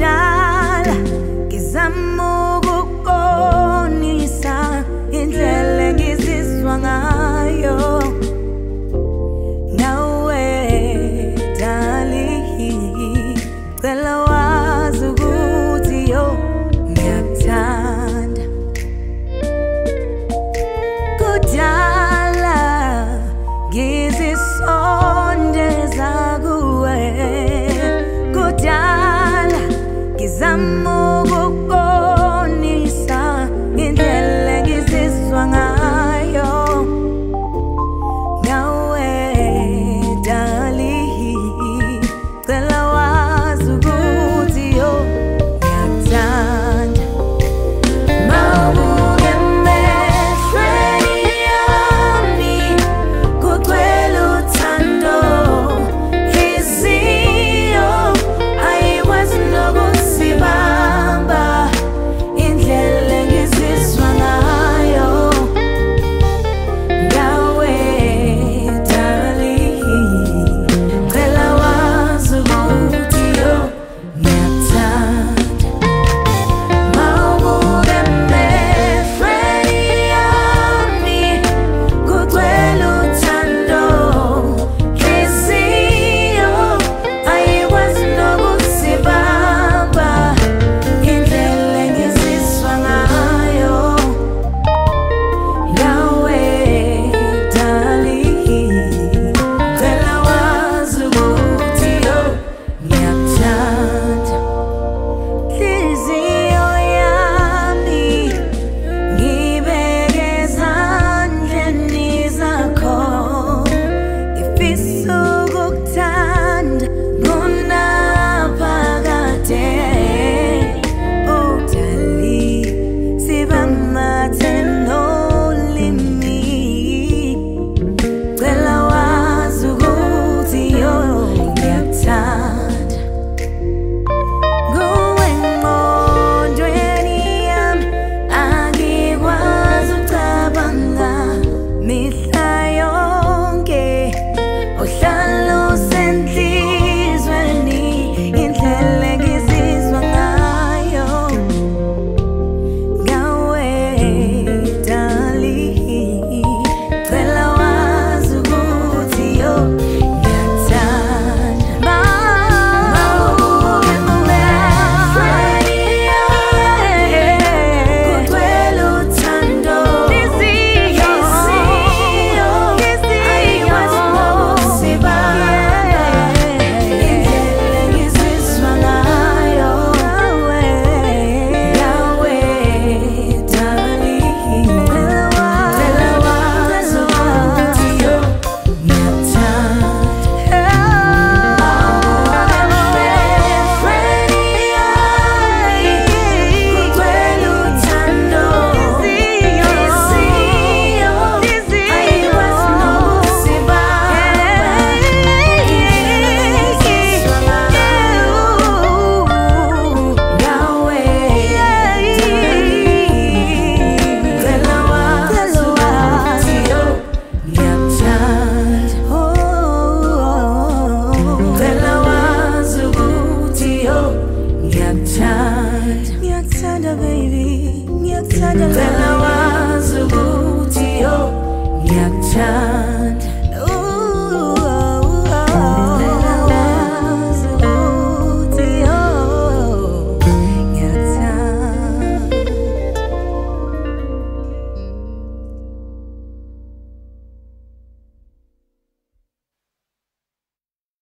kudala ngizama ukubonisa indlela engizizwa ngayo nawe darling, cela wazi ukuthi yo ngiyakuthanda. Kudala ngizisondeza kuwe, kudala ngizama ukubonisa indlela engizizwa ngayo nawe darling, cela wazi ukuthi yo ngiyakuthanda. Mawubuke emehlweni yami kugcwele uthando, inhliziyo ayikwazi nokusibamba indlela engizizwa ngayo nawe darling, cela wazi ukuthi yo ngiyakuthanda. Mawubuke emehlweni yami kugcwele uthando, inhliziyo ayikwazi nokusibamba indlela engizizwa ngayo nawe darling, cela wazi ukuthi yo ngiyakuthanda. Inhliziyo yami ngibeke ezandleni zakho, ngifisa ukukuthanda kunaphakade. Oh darling, sibamathe nolimi, cela wazi ukuthi yo ngiyakuthanda. Kuwe engqondweni yami angikwazi ukucabanga mihla yonke, uhlala usenhlizweni indlela engizizwa ngayo nawe darling, cela wazi ukuthi yo ngiyakuthanda. Mawubuke emehlweni yami kugcwele uthando, inhliziyo ayikwazi nokusibamba indlela engizizwa ngayo nawe darling, cela wazi ukuthi yo ngiyakuthanda. Emehlweni yami kugcwele uthando, inhliziyo ayikwazi nokusibamba indlela engizizwa ngayo nawe darling, cela wazi ukuthi yo ngiyakuthanda. Cela wazi ukuthi yo ngiyakuthanda. Ngiyakuthanda baby, ngiyakuthanda. Cela wazi ukuthi yo ngiyakuthanda.